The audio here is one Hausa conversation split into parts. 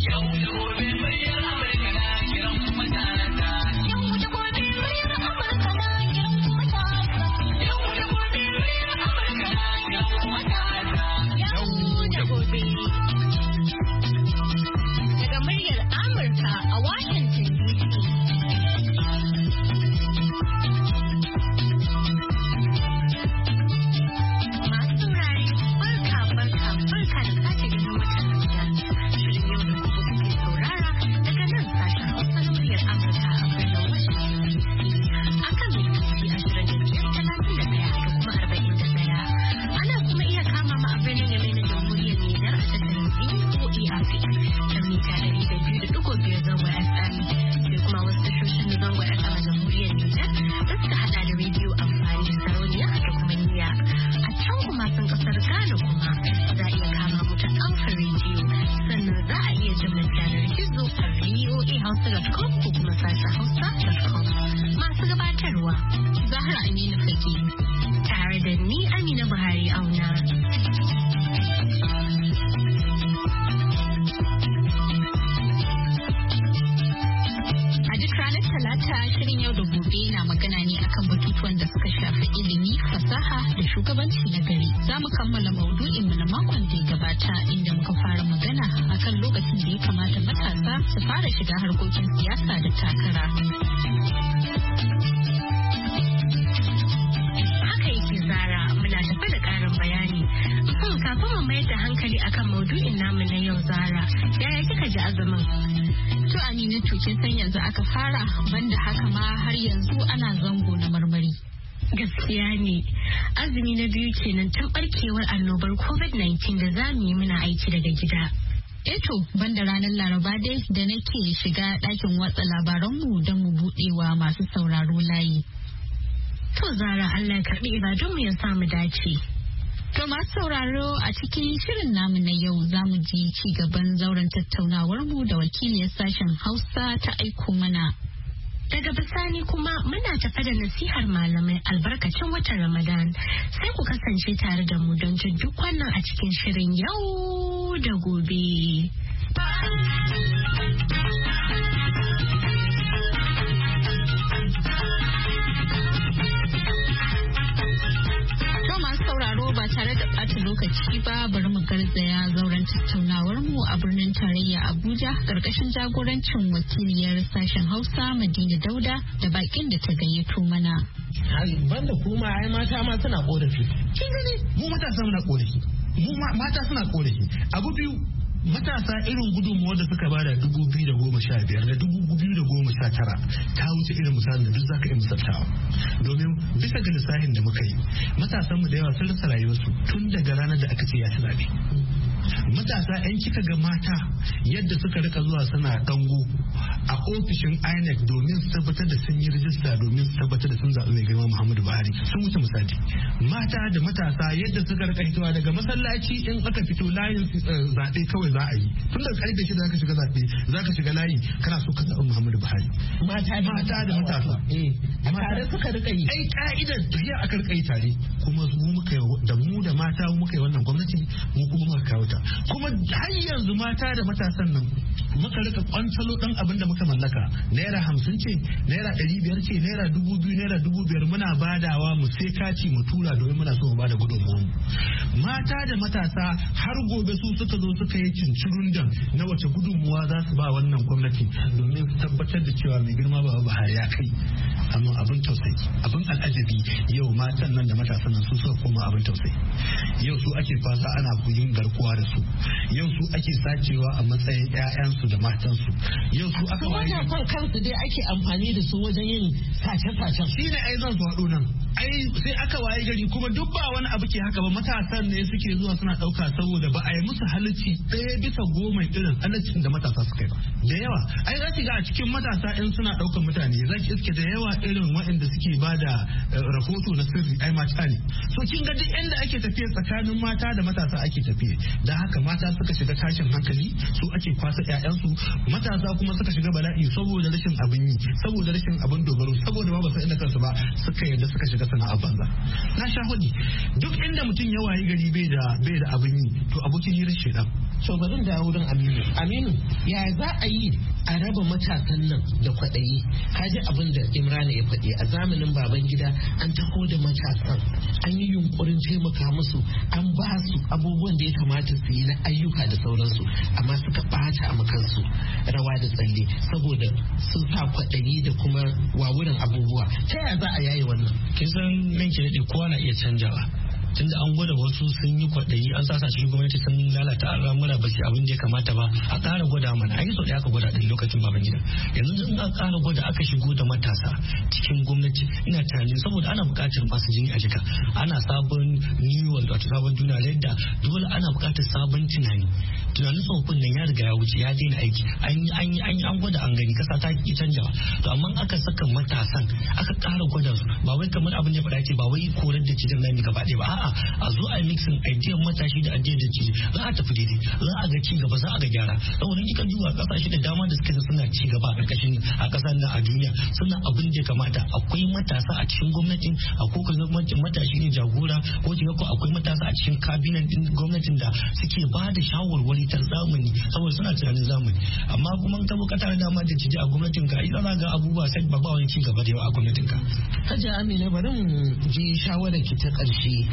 shiga harkokin siyasa da takara. Haka yake Zara, muna tafi da ƙarin bayani. Kafin mu mayar da hankali akan maudu'in namu na yau Zara, yaya kika ji azumin? To Aminatu kin san yanzu aka fara, banda haka ma har yanzu ana zango na marmari. Gaskiya ne, azumi na biyu kenan tun barkewar annobar COVID-19 da za mu yi muna aiki daga gida. Eto, banda ranar Laraba dai da nake shiga ɗakin watsa labaranmu don mu buɗewa masu sauraro layi. To Zara, Allah ya karɓi ibadunmu ya samu dace. To masu sauraro a cikin shirin namu na yau za mu ji ci gaban zauren tattaunawarmu da wakiliyar sashen Hausa ta aiko mana. Daga bisani kuma muna tafe da nasihar malamai albarkacin watan Ramadan. Sai ku kasance tare da mu don jin duk wannan a cikin shirin yau da gobe. Ba tare da ɓata lokaci ba bari mu garzaya zauren tattaunawar mu a birnin tarayya Abuja ƙarƙashin jagorancin wakiliyar sashen Hausa Madina Dauda da bakin da ta gayyato mana. Banda kuma ai mata ma suna korafi. Kin gani mu matasa muna korafi. Mata suna korafi. Abu biyu matasa irin gudunmuwar da suka bada 2015 da 2019 ta wuce irin misalin da duk zaka iya misaltawa. Domin bisa ga lissafin da muka yi matasan mu da yawa sun rasa rayuwarsu tun daga ranar da aka ce ya ci zabe. Matasa 'yan kika ga mata yadda suka rika zuwa suna dango a ofishin INEC domin su tabbatar da sun yi rijista domin su tabbatar da sun zaɓi mai girma Muhammadu Buhari sun wuce misali. Mata da matasa yadda suka rika hitowa daga masallaci in aka fito layin zaɓe kawai za a yi tun daga karfe 6 zaka shiga zaɓe zaka shiga layi kana so ka zaɓi Muhammadu Buhari. Mata da matasa a tare suka rika yi. Ai ka'idar tafiya aka rika yi tare kuma mu da mata muka yi wannan gwamnati mu kuma muka kawo ta. Kuma har yanzu mata da matasan nan muka rika kwansalo dan abin da muka mallaka naira 50 ce naira 500 ce naira 2000 naira 5000 muna badawa mu sai kaci mu tura domin muna so mu bada gudunmuwa. Mata da matasa har gobe su suka zo suka yi cincirundan na wace gudunmuwa za su ba wannan gwamnati domin su tabbatar da cewa mai girma ba Buhari ya kai. Amma abin tausayi abin al'ajabi yau matan nan da matasan nan su suka koma abin tausayi. Yau su ake fasa ana yin garkuwa da su. Yau su ake sacewa a matsayin 'ya'yansu da matansu. Yau su aka waye kan kansu dai ake amfani da su wajen yin sace-sacen. Shi ne ai zan faɗo nan. Ai sai aka waye gari kuma duk ba wani abu ke haka ba matasan ne suke zuwa suna ɗauka saboda ba a yi musu halacci 1/10 irin halaccin da matasa suka yi ba. Da yawa ai za ki ga a cikin matasa in suna ɗaukan mutane za ki iske da yawa irin waɗanda suke ba da rahoto na sirri ai mata ne. So kin ga duk inda ake tafiya tsakanin mata da matasa ake tafiya. Da haka mata suka shiga tashin hankali su ake kwasa ƴaƴansu matasa kuma suka shiga bala'i saboda rashin abin yi saboda rashin abin dogaro saboda ba su inda kansu ba suka yadda suka shiga sana'ar banza. Na sha hudi duk inda mutum ya wayi gari bai da abin yi to abokin hirar shedan to bari da wurin Aminu ya za a yi a raba matasan nan da kwaɗayi. Kaji abin da Imrana ya faɗi a zamanin Babangida an taho da matasan an yi yunkurin taimaka musu an ba su abubuwan da ya kamata su yi na ayyuka da sauransu amma suka ɓata a makansu rawa da tsalle saboda sun sa kwaɗayi da kuma wawuran abubuwa. Ta yaya za a yaye wannan? Kin san nan ke daɗe kowa na iya canjawa. Tunda an gwada wasu sun yi kwaɗayi an sasa cikin gwamnati sun lalata al'amura ba su abin da ya kamata ba a ƙara gwada mana an yi sau da aka gwada ɗin lokacin Babangida yanzu in an ƙara gwada aka shigo da matasa cikin gwamnati ina tunanin saboda ana buƙatar masu jini a jika ana sabon new world wato sabon duniya yadda dole ana buƙatar sabon tunanin tsofaffin nan ya riga ya wuce ya daina aiki an gwada an gani kasa ta ki canjawa to amma aka saka matasan aka ƙara gwada su ba wai kamar abin da ya faɗa ce ba wai korar da cikin nan gaba ɗaya ba a zo a mixin idea matashi da idea da ci za a tafi daidai za a ga ci gaba za a ga gyara saboda kika duba kasashe da dama da suke suna ci gaba a karkashin a kasar nan a duniya suna abin da ya kamata akwai matasa a cikin gwamnatin akwai gwamnatin matashi ne jagora ko kiga ko akwai matasa a cikin kabinet din gwamnatin da suke ba da shawarwari ta zamani saboda suna tunanin zamani amma kuma in ka zo ka tare dama da cije a gwamnatin ka idan za ga abubuwa sai ba wani ci gaba da yawa a gwamnatin ka. Hajiya Amina bari mu ji shawarar ki ta ƙarshe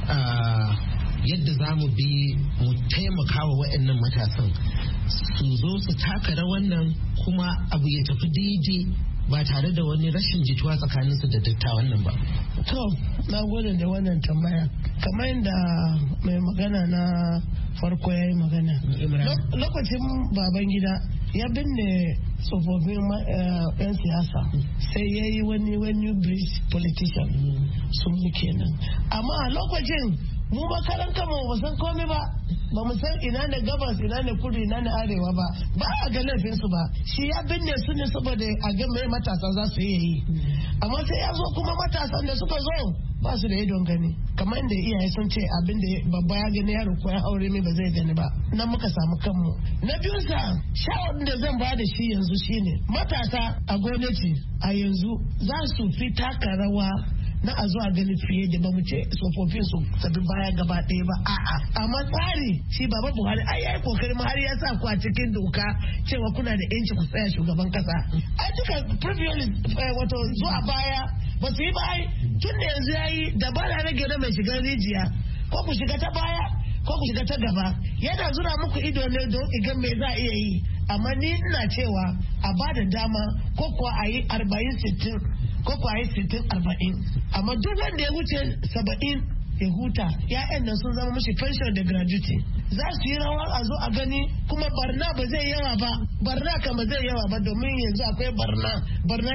yadda za mu bi mu taimaka wa waɗannan matasan su zo su taka rawan nan kuma abu ya tafi daidai ba tare da wani rashin jituwa tsakaninsu da dattawan nan ba. To, na gode da wannan tambaya. Kamar yadda mai magana na farko ya yi magana. Lokacin Babangida ya binne tsofaffin 'yan siyasa sai ya yi wani bridge politician sun kenan. Amma a lokacin mu makaran kama ba san komai ba mu san ina ne gabas ina ne kudu ina ne arewa ba a ga laifinsu ba shi ya binne su ne saboda a ga mai matasa za su yi amma sai ya zo kuma matasan da suka zo ba su da idon gani kamar inda iyaye sun ce abin da babba ya gani yaro ko ya aure mai ba zai gani ba nan muka samu kanmu. Na biyu sa shawarar da zan ba da shi yanzu shine matasa a gwamnati a yanzu za su fi taka rawa na a zuwa gani fiye da ba mu ce tsofaffin su sabi baya gaba ɗaya ba a'a amma tsari shi baba Buhari ai yayi kokarin har ya sa ku a cikin doka cewa kuna da yanci ku tsaya shugaban kasa ai duka previous wato zuwa baya ba su yi ba ai tun da yanzu yayi dabara rage na mai shiga rijiya ko ku shiga ta baya ko ku shiga ta gaba yana zura muku ido ne don igan me za a iya yi amma ni ina cewa a ba da dama ko kuwa a yi 40-60 ko kwaye 60-40 amma duk wanda ya wuce 70 ya huta ya'yan nan sun zama mashi pension da gratuity za su yi rawa a zo a gani kuma barna ba zai yawa ba barna kama zai yawa ba domin yanzu akwai barna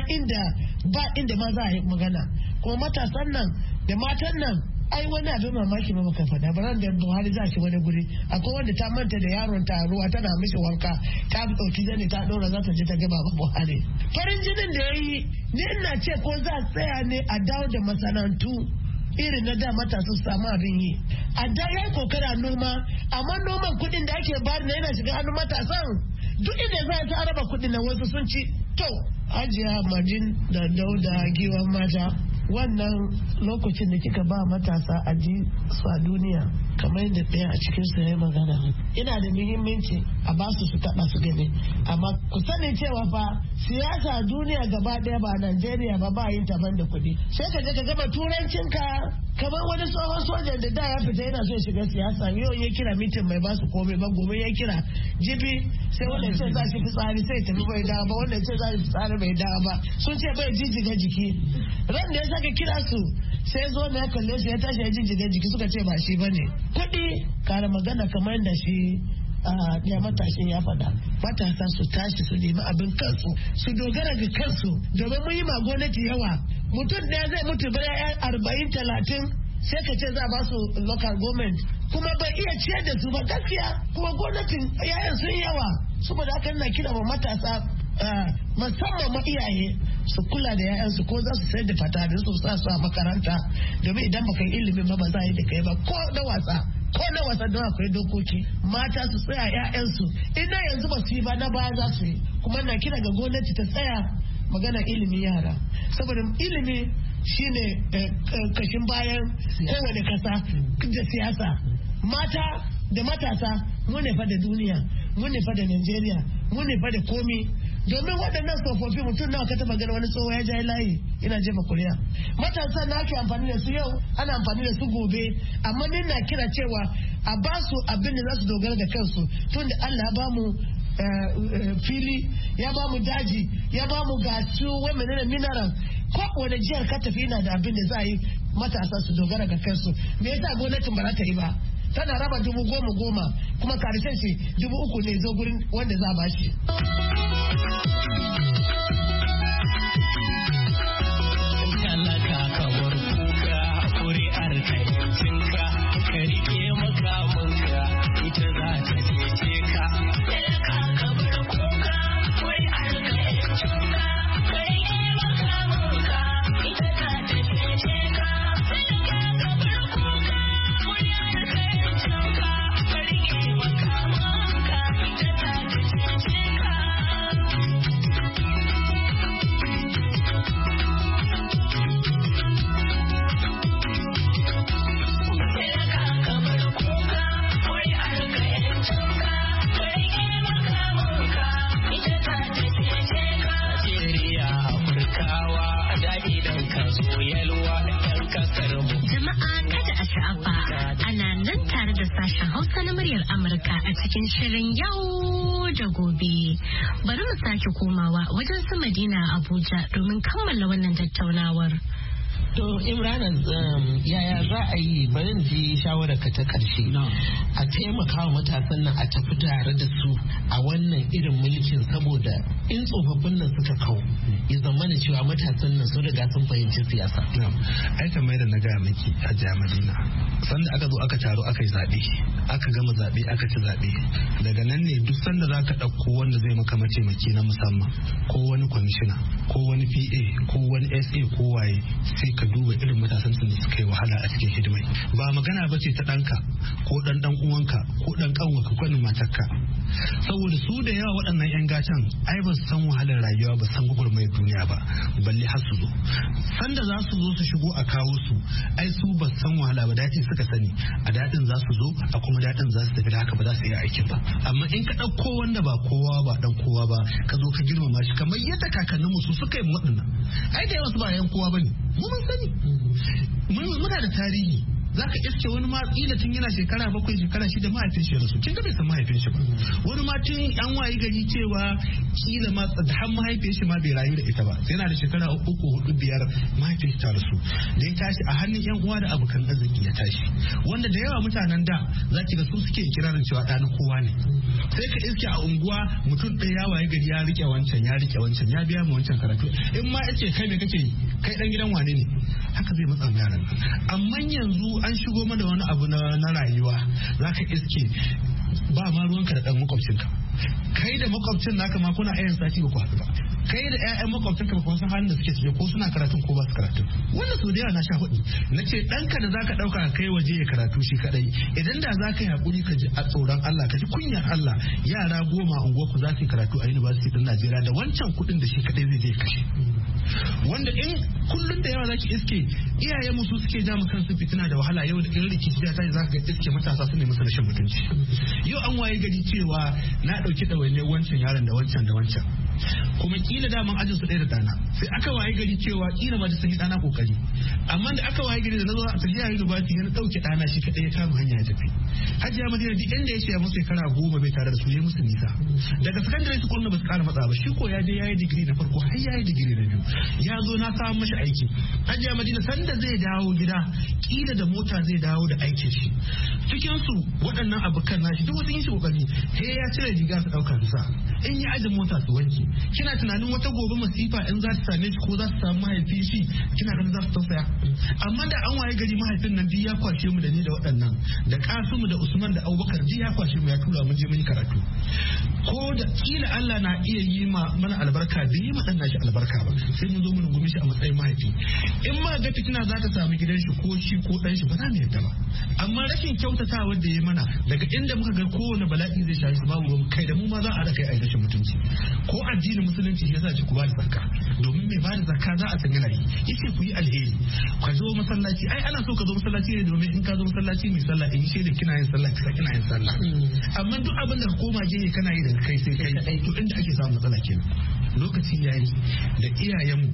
inda ma za a yi magana kuma matasan nan da matan nan ai wani abin mamaki ba muka faɗa ba da Buhari za shi wani guri akwai wanda ta manta da yaron ta ruwa tana mishi wanka ta ɗauki zane ta ɗora za ta je ta gaba ba Buhari farin jinin da ya yi ni ina ce ko za a tsaya ne a dawo da masana'antu irin na da matasa su samu abin yi a da ya yi kokara noma amma noman kuɗin da ake bari na yana shiga hannun matasan duk inda za ta araba kuɗin na wasu sun ci to Hajiya Madin da Dauda Giwan Mata wannan lokacin da kika ba matasa a ji su a duniya kamar yadda ɗaya a cikin su ya magana ina da muhimmanci a ba su taɓa su gani amma ku sani cewa fa siyasa a duniya gaba ɗaya ba Najeriya ba yin taban da kuɗi sai ka je ka gama turancinka kamar wani tsohon sojan da ya fita yana so ya shiga siyasa yau ya kira mitin mai ba su komai ba gobe ya kira jibi sai wanda ce za shi fitsari sai tafi bai dawo ba wanda ce za shi fitsari bai dawo ba sun ce bai jijjiga jiki ran da ya saka kira su sai zo na ya kalle su ya tashi ya jijjiga jiki suka ce ba shi bane kuɗi kare magana kamar da shi ya matashin ya faɗa matasa su tashi su nemi abin kansu su dogara ga kansu domin mun yi ma gwamnati yawa mutum ɗaya zai mutu bayan 40-30 sai ka ce za a ba su local government kuma bai iya ciyar da su ba gaskiya kuma gwamnatin yayan sun yawa saboda haka ina kira wa matasa musamman ma iyaye su kula da yayansu ko za su sayar da fatarin su sa su a makaranta domin idan baka yi ilimin ba za a yi da kai ba ko na wasa don akwai dokoki mata su tsaya ƴaƴansu ina yanzu ba su yi ba na baya za su yi kuma na kira ga gwamnati ta tsaya magana ilimin yara saboda ilimi shine kashin bayan kowane kasa da siyasa mata da matasa mu ne fa da duniya, mu ne fa da Najeriya, mu ne fa da komi. Domin waɗannan tsofaffi mutum nawa ka taɓa gani wani tsoho ya ja layi ina jefa kuri'a. Matasa na ake amfani da su yau, ana amfani da su gobe, amma ni na kira cewa a ba su abin da za su dogara da kansu tun da Allah ya ba mu fili, ya ba mu daji, ya ba mu gasu wai menene mineral. Ko wani jihar ka tafi yana da abin da za a yi matasa su dogara ga kansu. Me yasa gwamnatin ba za ta yi ba? Tana raba 10,000 kuma karshen shi 3,000 ne zo gurin wanda za a bashi. Talaka kamar kuka kuri'ar ka rike makamanka ita za ta cece ka. Talaka kamar kuka kuri'ar ka rike makamanka ita za ta cece ka. Sashen Hausa na muryar Amurka a cikin shirin yau da gobe. Bari mu sake komawa wajen su Madina Abuja domin kammala wannan tattaunawar. To Imrana yaya za a yi bari ji shawarar ka ta karshe a taimaka wa matasan nan a tafi tare da su a wannan irin mulkin saboda in tsofaffin nan suka kawo ya zama da cewa matasan nan sun riga sun fahimci siyasa. Ai kamar da na gaya miki a Madina sanda aka zo aka taro aka yi zaɓe aka gama zaɓe aka ci zaɓe daga nan ne duk sanda za ka ɗauko wanda zai maka mataimaki na musamman ko wani kwamishina ko wani PA ko wani SA ko waye sai ka duba irin matasan da suka yi wahala a cikin hidimai. Ba magana ba ce ta ɗanka ko ɗan uwanka ko ɗan ƙanwarka ko ɗan matarka. Saboda su da yawa waɗannan 'yan gatan ai ba su san wahalar rayuwa ba san gwagwarmayar duniya ba balle har su zo. Sanda za su zo su shigo a kawo su ai su ba su san wahala ba daɗi suka sani a daɗin za su zo a kuma daɗin za su tafi da haka ba za su iya aikin ba. Amma in ka ɗauko wanda ba kowa ba ɗan kowa ba ka zo ka girmama shi kamar yadda kakanninmu su suka yi waɗannan ai da yawa su ba 'yan kowa ba ne mu mun sani muna da tarihi. Za ka iske wani ma kila tun yana shekara 7 shekara 6 mahaifin shi rasu kin ga bai san mahaifin shi ba wani ma tun an wayi gari cewa kila ma da har mahaifin shi ma bai rayu da ita ba sai yana da shekara 3 4 5 mahaifin shi ta rasu da ya tashi a hannun yan uwa da abokan arziki ya tashi wanda da yawa mutanen da za ki ga su suke kirarin cewa ɗan kowa ne sai ka iske a unguwa mutum ɗaya ya wayi gari ya rike wancan ya biya mu wancan karatu in ma yace kai me kake yi kai dan gidan wane ne haka zai matsa yaran amma yanzu an shigo mana wani abu na rayuwa zaka iske ba ma ruwanka da dan makwabcinka kai da makwabcin naka ma kuna ayan sati ba ku haɗu ba kai da ƴaƴan makwabcinka ba ku san halin da suke ciki ko suna karatun ko ba su karatu wannan sau da yawa na sha hudu na ce ɗanka da zaka ɗauka kai waje ya karatu shi kadai idan da zaka yi hakuri ka ji a tsoron Allah ka ji kunyar Allah yara 10 a unguwarku za su yi karatu a University din Najeriya da wancan kuɗin da shi kadai zai je kashe wanda in kullum da yawa zaki iske iyayen mu su suke ja mu kansu fitina da wahala yau da irin rikici da tashi zaka ga iske matasa su ne musu rashin mutunci yau an waye gari cewa na dauki ɗawainiyar wancan yaron da wancan kuma kila daman ajin su ɗaya da dana sai aka waye gari cewa kila ma da sun yi dana kokari amma da aka waye gari da nazo a tafiya university ya dauke dana shi kadai ya kama hanya ya tafi Hajiya Madina duk inda ya ce musu shekara 10 bai tare da su ya musu nisa daga secondary school ba su kara matsa ba shi ko ya je yayi digiri na farko har yayi digiri na biyu ya zo na samu mashi aiki Hajiya Madina sanda zai dawo gida kila da mota zai dawo da aikin shi cikin su waɗannan abokan nashi duk wasu yin shi kokari sai ya cire riga su dauka su sa in ya ajin mota su wanke kina tunanin wata gobe masifa in za ta same shi ko za su samu mahaifi shi kina ganin za su tausaya amma da an waye gari mahaifin nan biyu ya kwashe mu da ni da waɗannan da Kasimu da Usman da Abubakar ji ya kwashe mu ya tura mu je mun karatu ko da kila Allah na iya yi mana albarka bai yi madan nashi albarka ba sai mun zo mu rungume shi a matsayin mahaifi in ma ga fitina za ta samu gidan shi ko shi ko dan shi ba za mu yarda ba amma rashin kyautatawa da ya mana daga inda muka ga kowane bala'i zai shafi babu mu kai da mu ma za a raka ai rashin mutunci ko addinin addinin musulunci shi yasa ce ku ba da zakka domin mai ba da zakka za a san yana yi yace ku yi alheri ka zo masallaci ai ana so ka zo masallaci ne domin in ka zo masallaci mai sallah in shaida kina yin sallah kina yin sallah amma duk abin da ka koma je kana yi daga kai sai kai to inda ake samun matsala kenan lokaci yayi da iyayenmu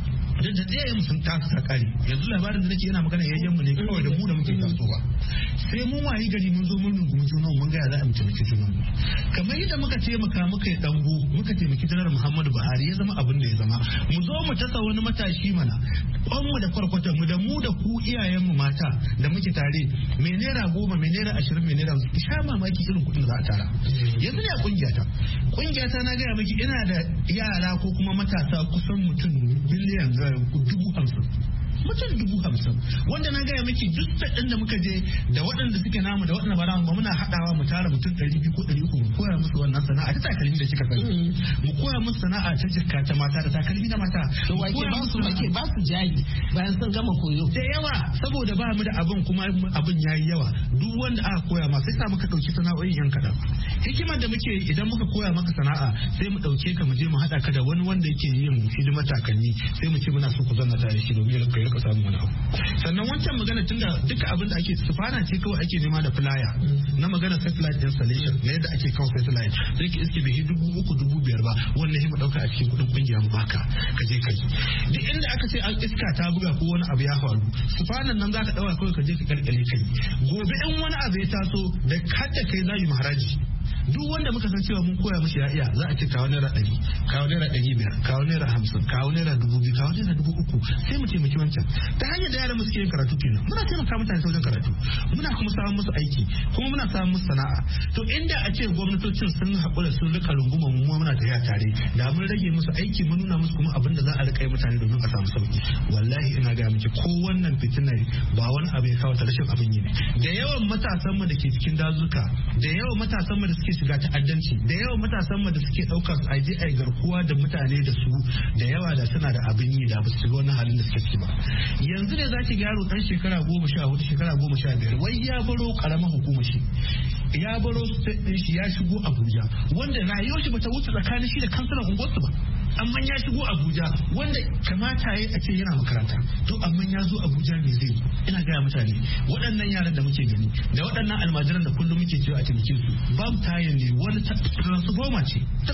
da iyayen sun tasu ta kare yanzu labarin da nake yana magana yayyen mu ne kawai da mu da muke tasowa sai mun wayi gari mun zo mun rungumi junan mun ga ya za a mutunci junan mu kamar yadda muka taimaka muka yi dango muka taimaki janar Muhammadu Buhari ya zama abin da ya zama mu zo mu tasa wani matashi mana kwan mu da kwarkwatan mu da mu da ku iyayen mu mata da muke tare mai naira 10 mai naira 20 mai naira sha mamaki irin kuɗin da za a tara yanzu ne a kungiyata na gaya miki ina da yara ko kuma matasa kusan mutum biliyan 50,000 mutum 50,000 wanda na gaya miki duk ɗin da muka je da waɗanda suke namu da waɗanda ba namu ba muna haɗawa mu tara mutum 200 ko 300 mu koya musu wannan sana'a ta takalmi da kika sani mu koya musu sana'a ta jikka ta mata da takalmi na mata to wake ba su jari bayan sun gama koyo da yawa saboda ba mu da abin kuma abin yayi yawa duk wanda aka koya ma sai sa muka dauki sana'o'in yan kadan hikimar da muke idan muka koya maka sana'a sai mu dauke ka mu je mu haɗa ka da wani wanda yake yin hidimar takalmi sai mu ce muna so ku zanna tare shi domin ya rika samun wani abu sannan wancan magana tunda duka abin da ake sufana ce kawai ake nema da flyer na magana satellite installation na yadda ake kawo satellite sai ki iske bai 3,000-5,000 ba wannan shi mu dauka a cikin kudin kungiya mu baka ka je kai duk inda aka ce an iska ta buga ko wani abu ya faru sufanan nan zaka dauka kawai ka je ka kalkale kai gobe in wani abu ya taso da hadda kai zai yi maharaji duk wanda muka san cewa mun koya mishi ya iya za a ce kawo naira 100 kawo naira 500 kawo naira 50 kawo naira 2,000 kawo naira 3,000 sai mu taimaki wancan ta hanyar da yaran mu suke yin karatu kenan muna taimaka mutane ta wajen karatu muna kuma samun musu aiki kuma muna samun musu sana'a to inda a ce gwamnatocin sun haƙura sun rika runguma mu muna tafiya tare da mun rage musu aiki mun nuna musu kuma abin da za a rika yi mutane domin a samu sauki wallahi ina ga miki ko wannan fitinar ba wani abu ya kawo ta rashin abin yi ne da yawan matasan mu da ke cikin dazuka da yawan matasan mu da suke shiga ta'addanci da yawan matasan mu da suke daukar aje ai garkuwa da mutane da su da yawa da suna da abin yi da ba su shiga wannan halin da suke ciki ba yanzu ne zaki ga yaro dan shekara 14 shekara 15 wai ya baro karamar hukumar shi ya baro state din shi ya shigo Abuja wanda rayuwar shi bata wuce tsakanin shi da kansalan unguwarsu ba amma ya shigo Abuja wanda kamata yayi a ce yana makaranta to amma ya zo Abuja me zai ina gaya mutane waɗannan yaran da muke gani da waɗannan almajiran da kullum muke cewa a taimake su babu tayin ne wani transformer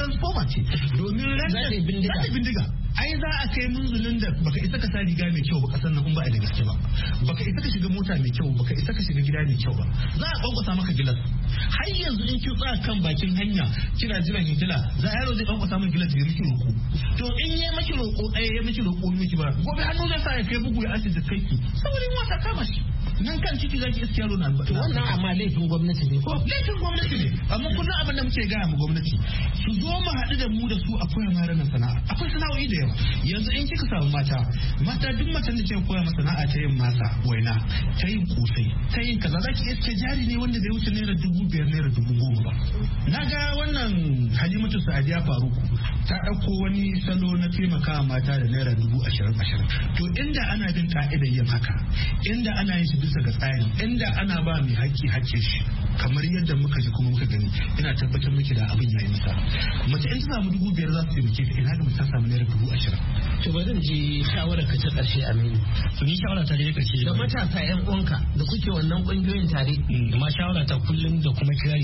ce domin ran bindiga ai za a kai munzulin da baka isa ka sa riga mai kyau ba kasan nan ba a da gaske ba baka isa ka shiga mota mai kyau baka isa ka shiga gida mai kyau ba za a kwankwasa maka gilas har yanzu in ki tsaya kan bakin hanya kina jiran hijila za yaro zai kwankwasa maka gilas ya miki roko to in ya miki roko ɗaya ya miki roko miki ba gobe hannu zai sa ya kai bugu ya asibiti kai ki saboda in wata kama shi nan kan ciki zaki iske yaro na to wannan amma laifin gwamnati ne ko laifin gwamnati ne amma kullum abin da muke gaya mu gwamnati su zo mu haɗu da mu da su a koya ma ranar sana'a akwai sana'o'i da yawa yanzu in kika samu mata duk matan da ke koya ma sana'a ta yin masa waina ta yin kosai ta yin kaza zaki iske jari ne wanda zai wuce naira 5,000 naira 10,000 ba na ga wannan Halimatu Sa'adiya Faruku ta ɗauko wani salo na taimaka mata da naira 20,000 to inda ana bin ka'idar yin haka inda ana yin shi bisa ga tsari inda ana ba mai haƙƙi shi kamar yadda muka ji kuma muka gani ina tabbatar miki da abin yayi nisa mace in ta samu 5,000 za su taimake ta ina ga mace ta samu naira 20,000 to bari in ji shawarar ka ta ƙarshe Aminu to ni shawara ta da ƙarshe da matasa ƴan uwanka da kuke wannan ƙungiyoyin tare amma shawara ta kullum da kuma kira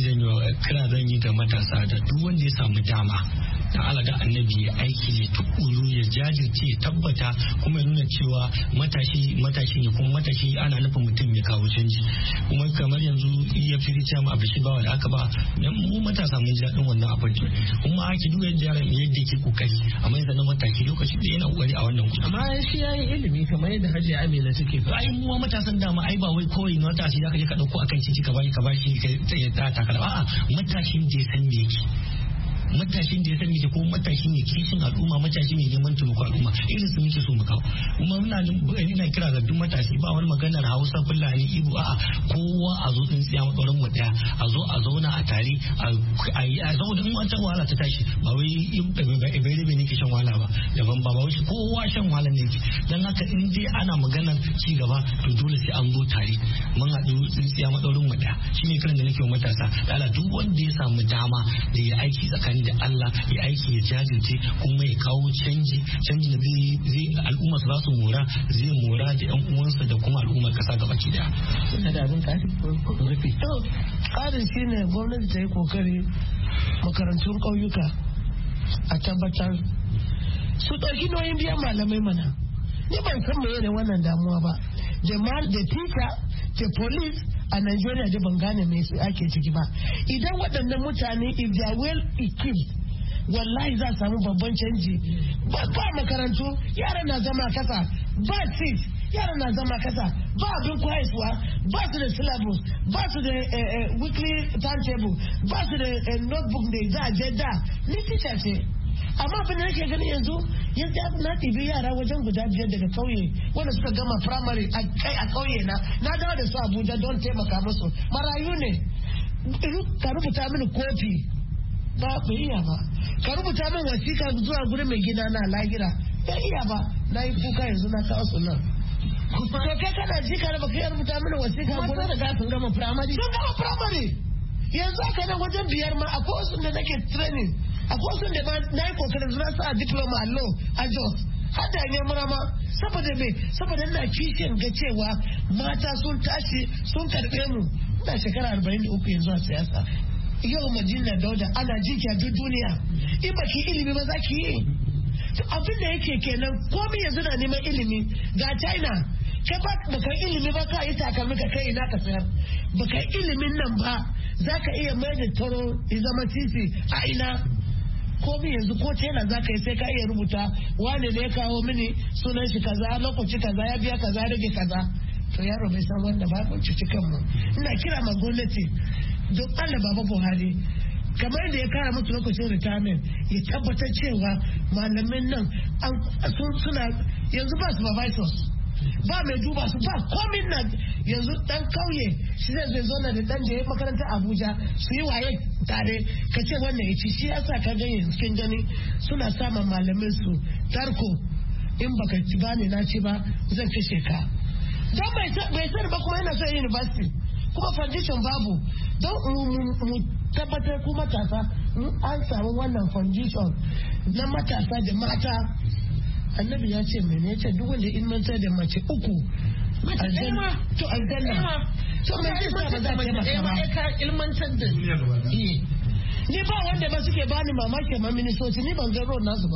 zan yi ga matasa da duk wanda ya samu dama da Allah da annabi ya aiki ya tukuru ya jajirce ya tabbata kuma ya nuna cewa matashi ne kuma matashi ana nufin mutum mai kawo canji kuma kamar yanzu iya fili cewa abu shi ba wanda aka ba dan mu matasa mun ji daɗin wannan abin kuma ake duba yadda yake kokari amma yanzu na matashi lokacin da yana kokari a wannan gudu amma shi yayi ilimi kamar yadda Hajiya Amina take fa ai mu matasan dama ai ba wai kawai na matashi da ka je ka dauko akan cici ka bashi ka ta takala a'a matashin da ya san me yake matashin da ya sani da kuma matashi ne kishin al'umma matashi ne neman taimako al'umma irin su muke so mu kawo kuma ina kira ga duk matashi ba wani maganar Hausa Fulani Igbo a'a kowa a zo tsintsiya matsarin mu daya a zo a zauna a tare a zauna in wancan wahala ta tashi ba wai bai rabe ne ke shan wahala ba daban ba wai kowa shan wahala ne ke dan haka in dai ana maganar ci gaba to dole sai an zo tare mun haɗu tsintsiya matsarin mu daya shine kiran da nake wa matasa Allah duk wanda ya samu dama da ya aiki tsakanin tsakani da Allah ya aiki ya jajirce kuma ya kawo canji da zai al'umma za su mora zai mora da yan uwansa da kuma al'ummar kasa gabaki daya. Ina da abin rufe. Ƙarin shi ne gwamnati ta yi kokari makarantun ƙauyuka a tabbatar su ɗauki nauyin biyan malamai mana. Ni ban san me ne wannan damuwa ba. Da teacher, da police a Najeriya da ban gane me ake ciki ba. Idan waɗannan mutane if they are well equipped wallahi za a samu babban canji. Ba makarantu yara na zama kasa ba seat yara na zama kasa ba abin kwayaswa ba su da syllabus ba su da weekly timetable ba su da notebook da za a je da ni teacher ce. Amma abin da nake gani yanzu na ɗibi yara wajen guda 5 daga kauye wanda suka gama primary a kauye na dawo da su Abuja don taimaka musu marayu ne. Ka rubuta mini kofi ba ku iya ba, ka rubuta min wasiƙa zuwa gurin mai gida na lahira ba iya ba, na yi kuka yanzu na kawo su nan. To kai kana ji ka ba kai rubuta mini wasiƙa gurin da sun gama primary yanzu aka nan wajen 5 ma akwai wasu da nake training akwai wasu da na yi kokarin zuwa sa diploma a law a Jos har da ne murama saboda ina kishin ga cewa mata sun tashi sun karɓe mu ina shekara 43 yanzu a siyasa. Yau Madina Dauda ana jinki a duk duniya in ba ki ilimi ba za ki yi abin da yake kenan komai yanzu na neman ilimi ga China kai ba ka ilimi ba ka yi takalmi ka kai ina ka sayar ba ka ilimin nan ba za ka iya mai da taro ya zama titi a ina komai yanzu ko tela za ka yi sai ka iya rubuta wane ne ya kawo mini sunan shi kaza lokaci kaza ya biya kaza rage kaza to yaro bai san wanda ba ku cuci kanmu ina kira ma gwamnati don Allah baba Buhari kamar yadda ya kara musu lokacin retirement ya tabbatar cewa malamin nan suna yanzu ba supervisors ba mai duba su ba komin nan yanzu dan kauye shi zai zo na da dan da ya makaranta Abuja su yi waye tare ka ce wannan ya ci shi yasa ka gani cikin gani suna samun malamin su tarko in baka ci ba ne na ci ba zan kashe ka don bai sani ba kuma yana son university kuma foundation babu don mu tabbatar ku matasa an samu wannan foundation na matasa da mata annabi ya ce mene ya ce duk wanda ilmantar da mace 3 aljanna to aljanna to me zai sa ba za ta maka ba ka ilmantar da ni ba wanda ba suke bani mamaki ma ministoci ni ban ga ruwan nasu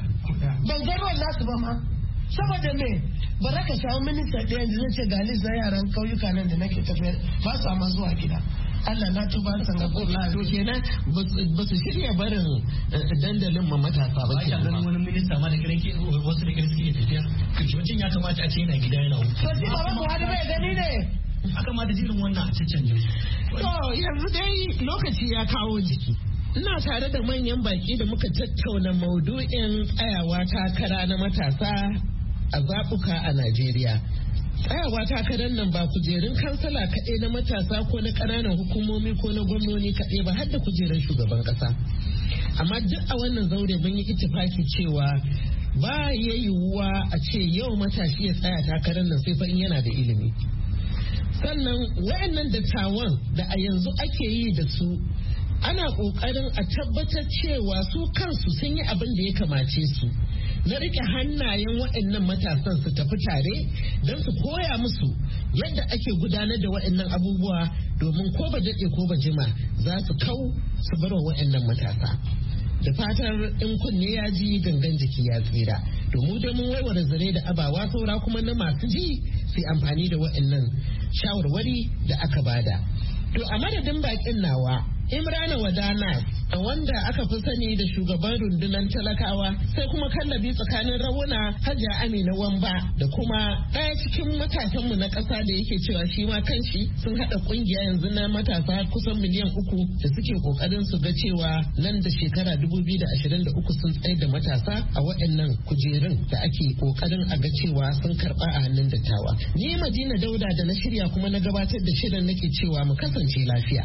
ba ma saboda me ba za ka samu minista ɗaya da zai ce ga list na yaran kauyuka nan da nake tafiyar ba su amma zuwa gida Allah na tuba san ga Allah to kenan ba su shirya barin dandalin ma matasa ba ke ganin wani minista ma da kirki wasu da kirki ke tafiya kirkicin ya kamata a ce yana gida yana hutu to ba ba Buhari bai gani ne aka ma da jirin wannan a cikin to yanzu dai lokaci ya kawo jiki ina tare da manyan baki da muka tattauna maudu'in tsayawa takara na matasa a zaɓuka a Najeriya. Tsayawa takarar nan ba kujerun kansala kaɗai na matasa ko na ƙananan hukumomi ko na gwamnoni kaɗai ba har da kujerun shugaban ƙasa. Amma duk a wannan zaure mun yi ittifaki cewa ba ya yiwuwa a ce yau matashi ya tsaya takarar nan sai fa in yana da ilimi. Sannan wayannan dattawan da a yanzu ake yi da su ana ƙoƙarin a tabbatar cewa su kansu sun yi abin da ya kamace su na rike hannayen waɗannan matasan su tafi tare don su koya musu yadda ake gudanar da waɗannan abubuwa domin ko ba daɗe ko ba jima za su kau su bar wa waɗannan matasa. Da fatar in kunne ya ji gangan jiki ya tsira domin da mun waiware zare da abawa saura kuma na masu ji su amfani da waɗannan shawarwari da aka bada. To a madadin bakin nawa Imrana Wadana wanda aka fi sani da shugaban rundunar talakawa sai kuma kallabi tsakanin rawuna Hajiya Amina Wamba da kuma ɗaya cikin matasanmu na ƙasa da yake cewa shi ma kanshi sun haɗa ƙungiya yanzu na matasa kusan miliyan 3 da suke ƙoƙarin su ga cewa nan da shekara 2023 sun tsayar da matasa a waɗannan kujerun da ake ƙoƙarin a ga cewa sun karɓa a hannun dattawa. Ni Madina Dauda da na shirya kuma na gabatar da shirin nake cewa mu kasance lafiya.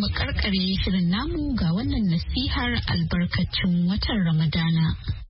mu karkare shirin namu ga wannan nasihar albarkacin watan Ramadana.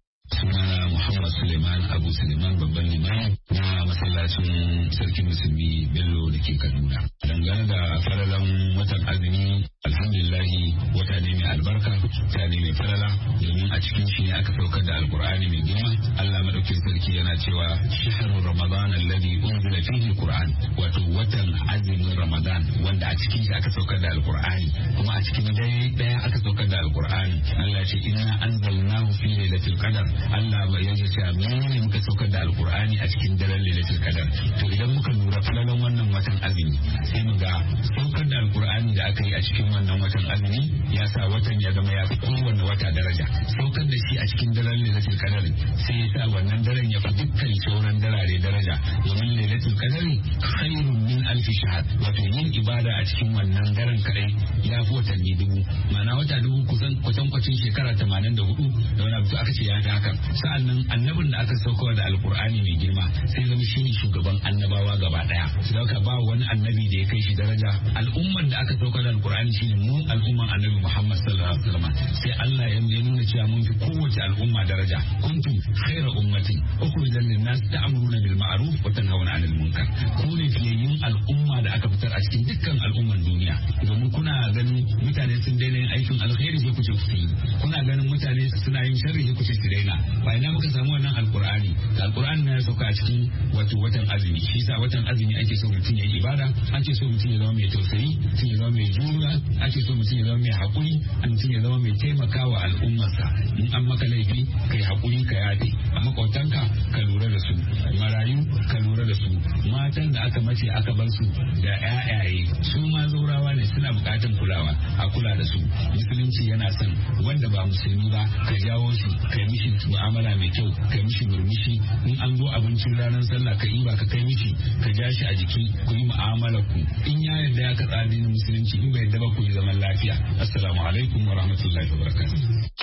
Sunana Muhammad Suleiman Abu Suleiman babban limam na masallacin sarkin musulmi Bello da ke Kaduna. Dangane da falalan watan azumi, alhamdulillahi wata ne mai albarka, wata ne mai falala, domin a cikin shi ne aka saukar da alkur'ani mai girma. Allah madaukin sarki yana cewa shahrul ramadan alladhi unzila fihi alquran, wato watan azumin Ramadan wanda a cikin shi aka saukar da alkur'ani, kuma a cikin daya aka saukar da alkur'ani. Allah ya ce inna anzalnahu fi lailatul qadr. Allah bai yanzu cewa ne muka saukar da alkur'ani a cikin daren lailatul qadr. To idan muka lura falalan wannan watan azumi, sai mu ga saukar da alkur'ani da aka yi a cikin wannan watan azumi ya sa watan ya zama ya fi kowanne wata daraja. Saukar da shi a cikin daren lailatul qadr sai ya sa wannan daren ya fi dukkan sauran darare daraja, domin lailatul qadr khairun min alfi shahr, wato yin ibada a cikin wannan daren kadai ya fi watanni dubu. Ma'ana wata dubu kusan kwacin shekara 84 da wani abu aka ce ya fi haka. Sa'annan annabin da aka saukowa da alkur'ani mai girma sai zama shine shugaban annabawa gaba daya. Saboda ba wani annabi da ya kai shi daraja. Al'umman da aka sauka da alkur'ani shine mu al'umman annabi Muhammad sallallahu alaihi wasallam. Sai Allah ya nuna cewa mun fi kowace al'umma daraja. Kuntum khayra ummatin ukhrijat lin-nas ta'muruna bil ma'ruf wa tanhauna 'anil munkar. Ku ne fiyayyun al'umma da aka fitar a cikin dukkan al'umman duniya. Domin kuna ganin mutane sun daina yin aikin alkhairi sai ku ce ku yi. Kuna ganin mutane suna yin sharri sai ku ce su daina. Ba ina muka samu wannan alkur'ani? Alkur'ani na ya sauka a cikin watan azumi. Shi yasa watan azumi ake so mutum ya yi ibada, ake so mutum ya zama mai tausayi, mutum ya zama mai juriya, ake so mutum ya zama mai haƙuri, mutum ya zama mai taimakawa al'ummarsa. In an maka laifi kai haƙuri ka yafe, a makwautanka ka lura da su, marayu ka lura da su, matan da aka mace aka bar su da ƴaƴaye su ma zaurawa ne, suna buƙatar kulawa, a kula da su. Musulunci yana son wanda ba musulmi ba ka jawo shi, kai mishi mu'amala mai kyau, kai mishi murmushi. In an zo abincin ranar sallah ka iba ka kai mishi, ka ja shi a jiki, ku yi mu'amala ku. In ya yarda ya ka tsari na musulunci, in bai yarda ba ku yi zaman lafiya. Assalamu alaikum wa rahmatullahi wa barakatuh.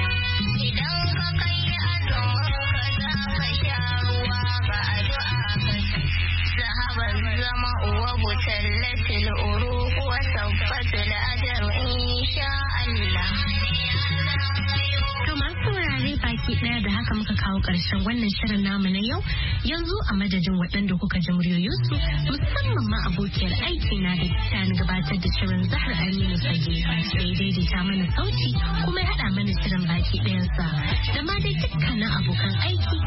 Idan ka kai addu'a ka sha ruwa ga addu'a ka sahaban zama uwa butallatil uruq wa sabbatul ajr insha Allah. Baki daya da haka muka kawo ƙarshen wannan shirin namu na yau. Yanzu a madadin waɗanda kuka ji muryoyinsu, musamman ma abokiyar aiki na da ta gabatar da shirin Zahar Aminu Fage da ya daidaita mana sauti kuma ya haɗa mana shirin baki ɗayansa da ma dai dukkanin abokan aiki